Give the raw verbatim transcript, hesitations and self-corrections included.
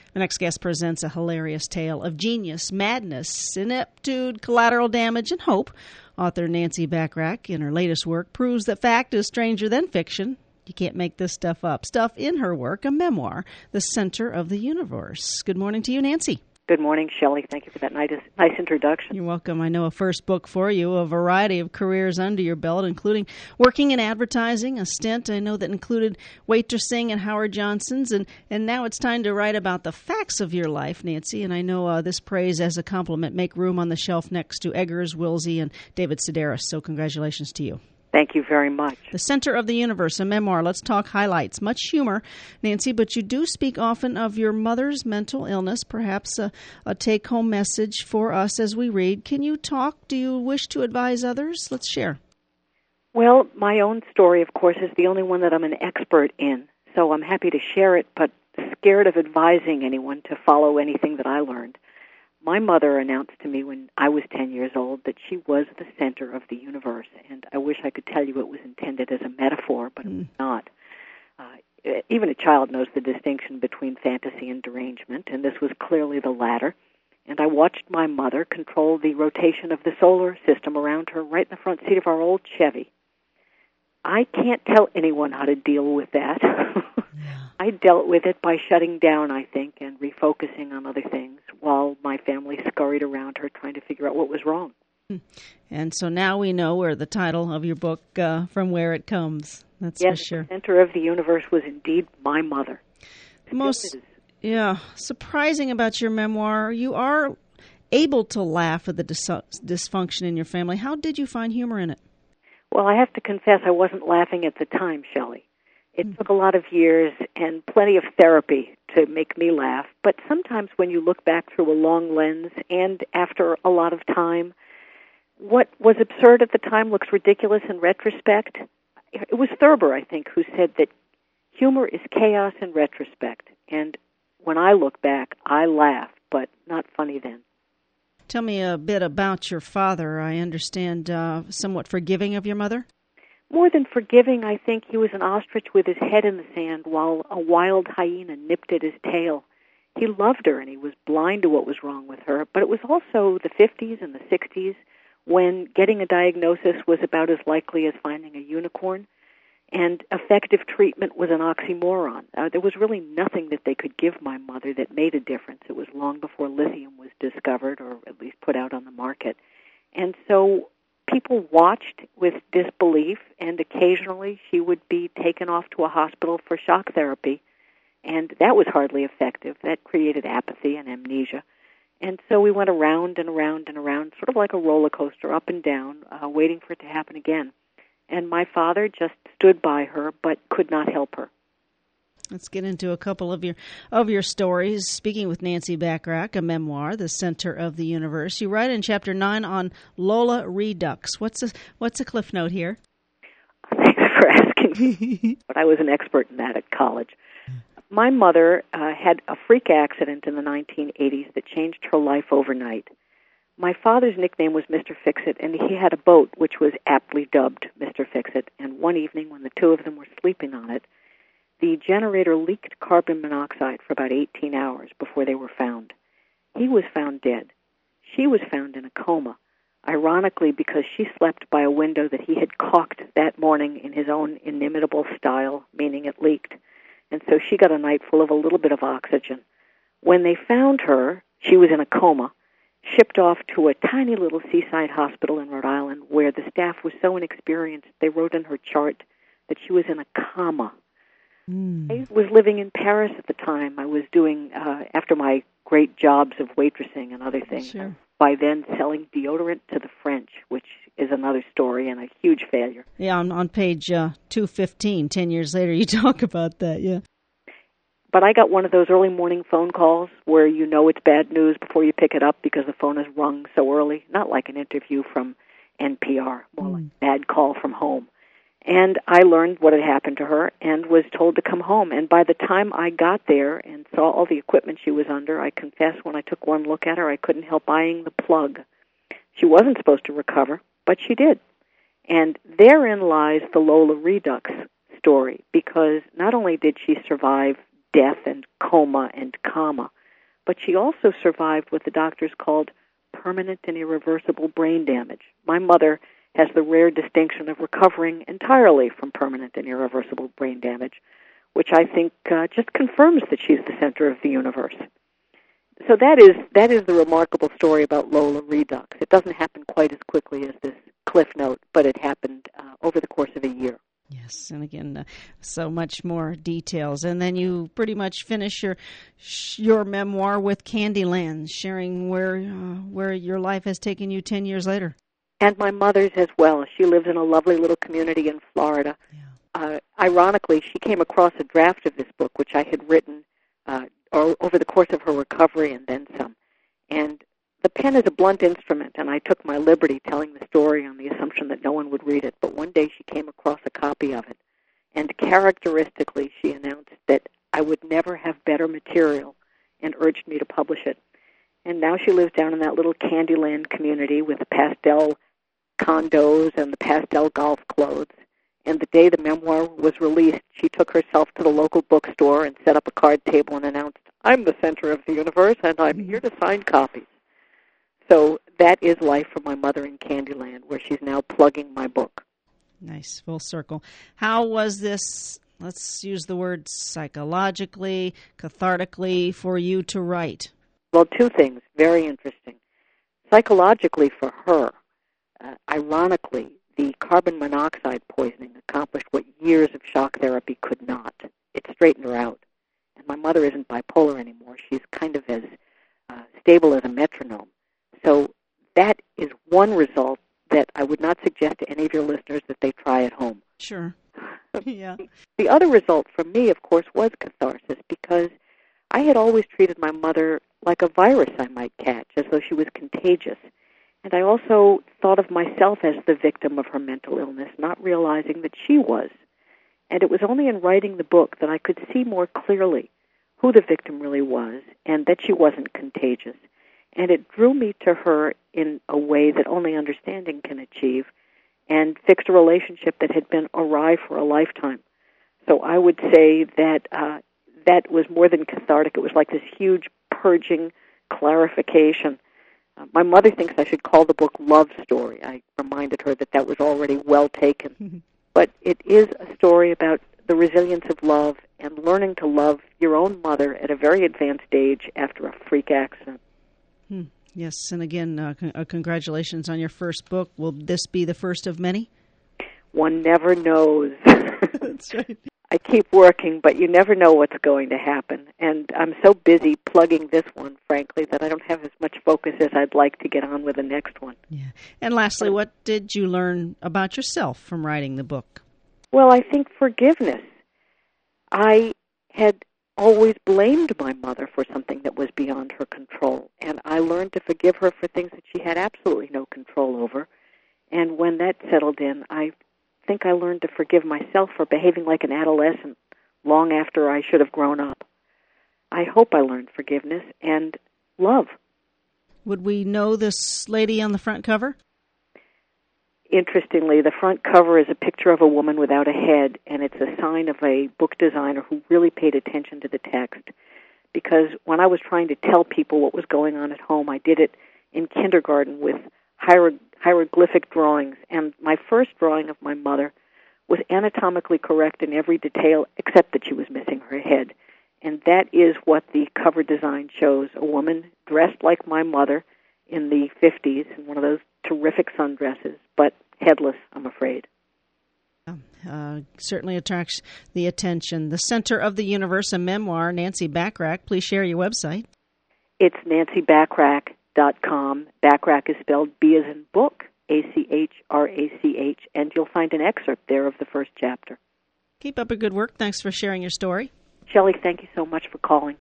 The next guest presents a hilarious tale of genius, madness, ineptitude, collateral damage, and hope. Author Nancy Bachrach, in her latest work, proves that fact is stranger than fiction. You can't make this stuff up. Stuff in her work, a memoir, The Center of the Universe. Good morning to you, Nancy. Good morning, Shelley. Thank you for that nice, nice introduction. You're welcome. I know a first book for you, a variety of careers under your belt, including working in advertising, a stint I know that included waitressing at Howard Johnson's, and, and now it's time to write about the facts of your life, Nancy, and I know uh, this praise as a compliment make room on the shelf next to Eggers, Wilsey, and David Sedaris, so congratulations to you. Thank you very much. The Center of the Universe, a memoir. Let's talk highlights. Much humor, Nancy, but you do speak often of your mother's mental illness, perhaps a, a take-home message for us as we read. Can you talk? Do you wish to advise others? Let's share. Well, my own story, of course, is the only one that I'm an expert in, so I'm happy to share it, but scared of advising anyone to follow anything that I learned. My mother announced to me when I was ten years old that she was the center of the universe, and I wish I could tell you it was intended as a metaphor, but mm. it was not. Uh, even a child knows the distinction between fantasy and derangement, and this was clearly the latter. And I watched my mother control the rotation of the solar system around her right in the front seat of our old Chevy. I can't tell anyone how to deal with that. Yeah. I dealt with it by shutting down, I think, and refocusing on other things while my family scurried around her trying to figure out what was wrong. And so now we know where the title of your book, uh, from where it comes. That's yes, for sure. The center of the universe was indeed my mother. The most, yeah, surprising about your memoir, you are able to laugh at the dis- dysfunction in your family. How did you find humor in it? Well, I have to confess I wasn't laughing at the time, Shelley. It mm. took a lot of years and plenty of therapy to make me laugh. But sometimes when you look back through a long lens and after a lot of time, what was absurd at the time looks ridiculous in retrospect. It was Thurber, I think, who said that humor is chaos in retrospect. And when I look back, I laugh, but not funny then. Tell me a bit about your father. I understand uh, somewhat forgiving of your mother? More than forgiving, I think he was an ostrich with his head in the sand while a wild hyena nipped at his tail. He loved her and he was blind to what was wrong with her, but it was also the fifties and the sixties when getting a diagnosis was about as likely as finding a unicorn, and effective treatment was an oxymoron. Uh, there was really nothing that they could give my mother that made a difference. It was long before lithium was discovered, or at least put out on the market. And so people watched with disbelief, and occasionally she would be taken off to a hospital for shock therapy, and that was hardly effective. That created apathy and amnesia. And so we went around and around and around, sort of like a roller coaster, up and down, uh, waiting for it to happen again. And my father just stood by her, but could not help her. Let's get into a couple of your of your stories. Speaking with Nancy Bachrach, a memoir, The Center of the Universe. You write in Chapter nine on Lola Redux. What's a, what's a cliff note here? Thanks for asking. But I was an expert in that at college. My mother uh, had a freak accident in the nineteen eighties that changed her life overnight. My father's nickname was Mister Fix-It, and he had a boat which was aptly dubbed Mister Fix-It. And one evening when the two of them were sleeping on it, the generator leaked carbon monoxide for about eighteen hours before they were found. He was found dead. She was found in a coma, ironically because she slept by a window that he had caulked that morning in his own inimitable style, meaning it leaked. And so she got a night full of a little bit of oxygen. When they found her, she was in a coma, shipped off to a tiny little seaside hospital in Rhode Island where the staff was so inexperienced they wrote in her chart that she was in a coma. Mm. I was living in Paris at the time. I was doing, uh, after my great jobs of waitressing and other things, sure. by then selling deodorant to the French, which is another story and a huge failure. Yeah, on, on page uh, two fifteen, ten years later, you talk about that, yeah. But I got one of those early morning phone calls where you know it's bad news before you pick it up because the phone is rung so early, not like an interview from N P R, more mm. like a bad call from home. And I learned what had happened to her and was told to come home. And by the time I got there and saw all the equipment she was under, I confess when I took one look at her, I couldn't help eyeing the plug. She wasn't supposed to recover, but she did. And therein lies the Lola Redux story, because not only did she survive death and coma and comma, but she also survived what the doctors called permanent and irreversible brain damage. My mother has the rare distinction of recovering entirely from permanent and irreversible brain damage, which I think uh, just confirms that she's the center of the universe. So that is that is the remarkable story about Lola Redux. It doesn't happen quite as quickly as this cliff note, but it happened uh, over the course of a year. Yes, and again, uh, so much more details. And then you pretty much finish your your memoir with Candyland, sharing where uh, where your life has taken you ten years later. And my mother's as well. She lives in a lovely little community in Florida. Yeah. Uh, ironically, she came across a draft of this book, which I had written uh, over the course of her recovery and then some. And the pen is a blunt instrument, and I took my liberty telling the story on the assumption that no one would read it. But one day she came across a copy of it, and characteristically she announced that I would never have better material and urged me to publish it. And now she lives down in that little Candyland community with the pastel condos and the pastel golf clothes. And the day the memoir was released, she took herself to the local bookstore and set up a card table and announced, "I'm the center of the universe, and I'm here to sign copies." So that is life for my mother in Candyland, where she's now plugging my book. Nice, full circle. How was this, let's use the word psychologically, cathartically, for you to write? Well, two things, very interesting. Psychologically for her, uh, ironically, the carbon monoxide poisoning accomplished what years of shock therapy could not. It straightened her out. And my mother isn't bipolar anymore. She's kind of as uh, stable as a metronome. So that is one result that I would not suggest to any of your listeners that they try at home. Sure. Yeah. The other result for me, of course, was catharsis, because I had always treated my mother like a virus I might catch, as though she was contagious. And I also thought of myself as the victim of her mental illness, not realizing that she was. And it was only in writing the book that I could see more clearly who the victim really was and that she wasn't contagious. And it drew me to her in a way that only understanding can achieve, and fixed a relationship that had been awry for a lifetime. So I would say that uh, that was more than cathartic. It was like this huge purging clarification. Uh, my mother thinks I should call the book Love Story. I reminded her that that was already well taken. Mm-hmm. But it is a story about the resilience of love and learning to love your own mother at a very advanced age after a freak accident. Hmm. Yes, and again, uh, con- uh, congratulations on your first book. Will this be the first of many? One never knows. That's right. I keep working, but you never know what's going to happen. And I'm so busy plugging this one, frankly, that I don't have as much focus as I'd like to get on with the next one. Yeah. And lastly, but, what did you learn about yourself from writing the book? Well, I think forgiveness. I had always blamed my mother for something that was beyond her control, and I learned to forgive her for things that she had absolutely no control over. And when that settled in, I think I learned to forgive myself for behaving like an adolescent long after I should have grown up. I hope I learned forgiveness and love. Would we know this lady on the front cover? Interestingly, the front cover is a picture of a woman without a head, and it's a sign of a book designer who really paid attention to the text. Because when I was trying to tell people what was going on at home, I did it in kindergarten with hieroglyphic hieroglyphic drawings, and my first drawing of my mother was anatomically correct in every detail except that she was missing her head. And that is what the cover design shows, a woman dressed like my mother in the fifties in one of those terrific sundresses, but headless, I'm afraid. Uh, certainly attracts the attention. The Center of the Universe, a memoir, Nancy Bachrach. Please share your website. It's nancy bachrach dot com. Bachrach is spelled B as in book, A C H R A C H, and you'll find an excerpt there of the first chapter. Keep up a good work. Thanks for sharing your story. Shelley, thank you so much for calling.